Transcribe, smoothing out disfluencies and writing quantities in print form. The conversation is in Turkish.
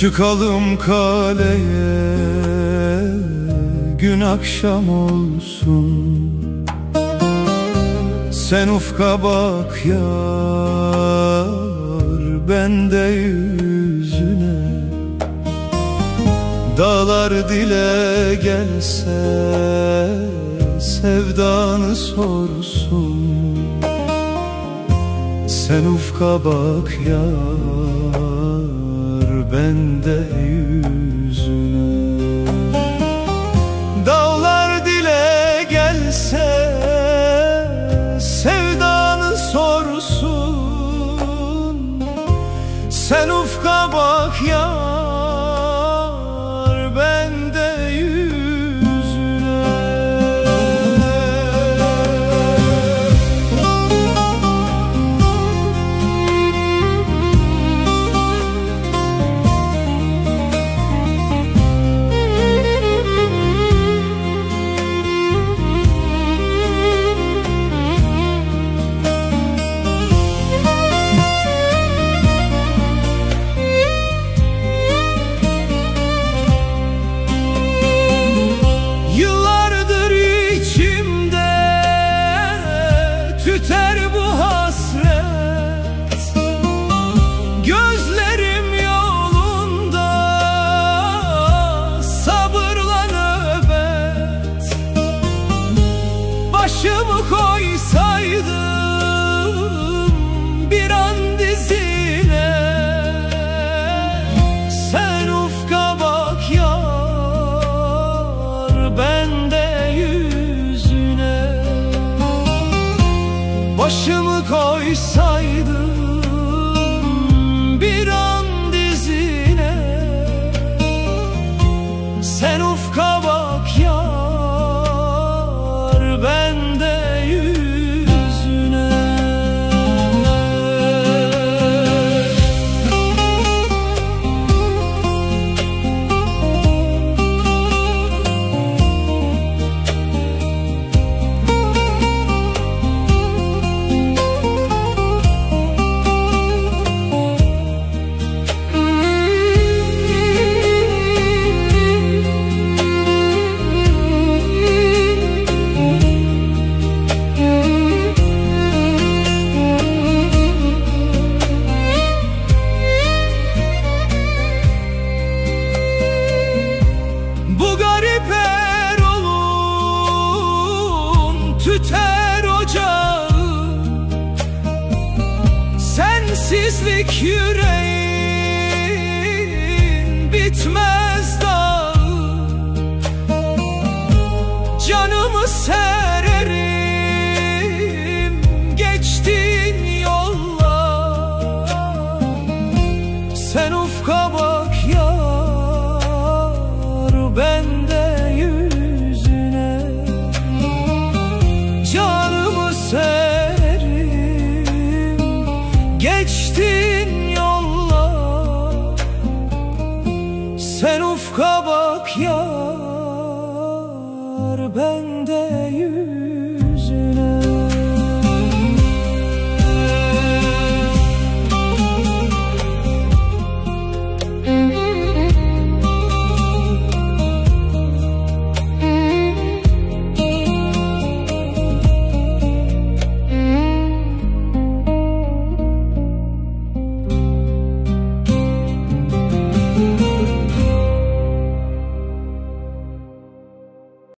Çıkalım kaleye, gün akşam olsun. Sen ufka bak yar, ben de yüzüne. Dağlar dile gelse, sevdanı sorsun. Sen ufka bak yar, ben de yüzüne. Dağlar dile gelse, sevdanı sorsun. Sen ufka bak yar, ben de yüzüne. Tüter bu hasret, gözlerim yolunda, sabırla nöbet. Başımı koysaydım bir an dizine. Sen ufka bak yar, ben de yüzüne. Başımı koysaydım bir an dizine. Sen ufka bak yar, ben de yüzüne. Tüter ocağı, sensizlik yüreğin bitmez dağı. Canımı sererim geçtiğin yollar. Sen ufka bak yar, ben de yüzüne. Canımı sererim geçtin yollar. Sen ufka bak yar, ben de